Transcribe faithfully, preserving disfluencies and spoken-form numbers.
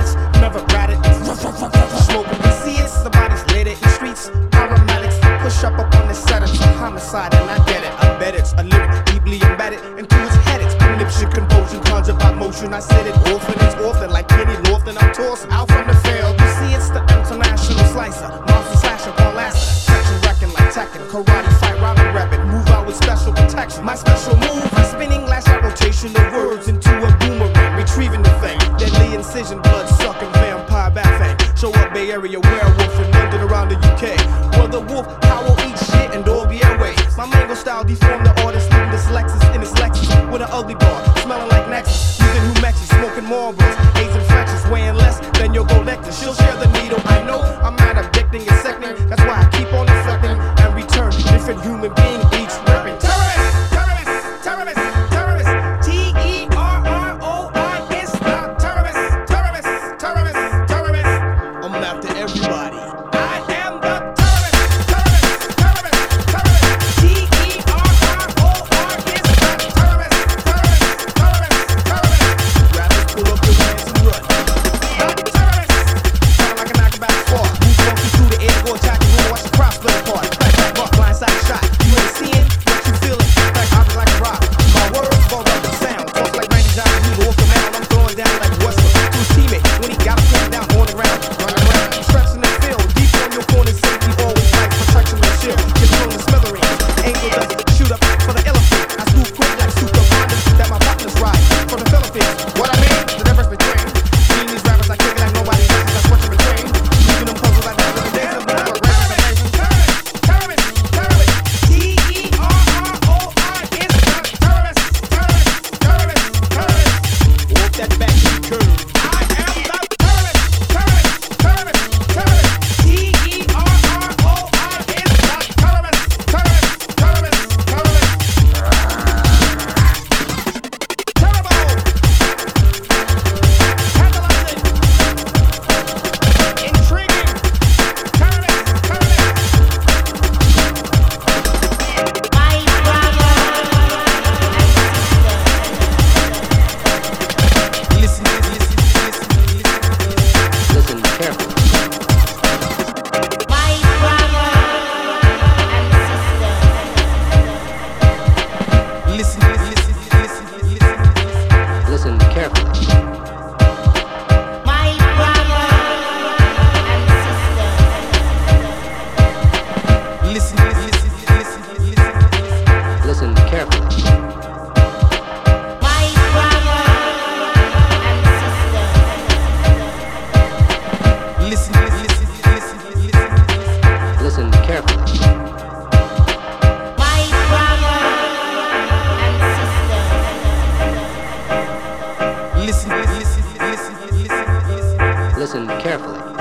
addicts, never ratted. Smoking, we see it, somebody's lit it in streets. Aromatics, push up up on the set, it's a homicide, and I get it. I bet it's a lyric deeply embedded into his head. It's conniption, convulsion, conjure by motion. I said it often, it's often like Kenny Lofton. I'm tossed out from the field. You see, it's the international slicer, monster slasher, Paul Lasser. Section wrecking like Tekken, karate fight, rhyming rapping. Move out with special protection. My special move, I'm spinning lash out rotation of words into a boomerang, retrieving the thing. Deadly incision, blood sucking vampire bat fang. Show up Bay Area werewolf in London around the U K. Well, the wolf howl, eat shit, and Dolby Airways. My mango style deformed the artist, leaving this Lexus in his Lexus with an ugly bar, smelling like Nexus. Using Humexes, smoking Marlboros, AIDS infectious, weighing less than your gold nectar. She'll share the needle. I know I'm not addicting, it's sickening. That's why I keep on infecting and return different human being each repping. Terrorist, terrorist, terrorist, terrorist. T E R R O I S, not terrorist, terrorist, terrorist, terrorist. I'm after everybody. I am the terrorist, terrorist, terrorist, terrorist. T E R R O I S, not terrorist, terrorist, terrorist, terrorist. Rappers pull up your hands and run. Not terrorist. Sound like a knockabout fall. Move funky through the air, go attack the room, watch the cross split apart. Back, back, rock, blindside shot. You ain't seeing what you feeling. Back, I was like a rock. My words fall up the sound. Talk like Randy Johnson, you off the mound. I'm throwing down like Western. To his teammate when he got him down on the ground. Run around, stretching the field. Deep on your corner, safety always like protection and shield. Get thrown the smithereens. Angel does shoot up for the elephant. I move quick like super Hondas that my partners ride from the Philippines. What I mean, the difference between seeing these rappers I kick it like nobody else. That's what you're between. Leaving them puzzles like that with the days of the rappers amazing. Terrorist, terrorist, T E R R O I S, not terrorist, terrorist, terrorist, terrorist. Walk that back to the curb. I am the terrorist, terrorist, terrorist, terrorist. T E R R O I S, not terrorist, terrorist, terrorist, terrorist. Terrible. Tantalizing. Intriguing. Terrorist, terrorist. My brother Listen, listen, listen, listen, listen. Listen carefully. my brother and sister. Listen, listen, listen, listen, listen. Listen carefully. My brother and sister. Listen, listen, listen, listen, listen. Listen carefully. My brother and sister. Listen, listen, listen, listen, listen. Listen carefully. My brother and sister. Listen, listen, listen, listen, listen. Listen carefully.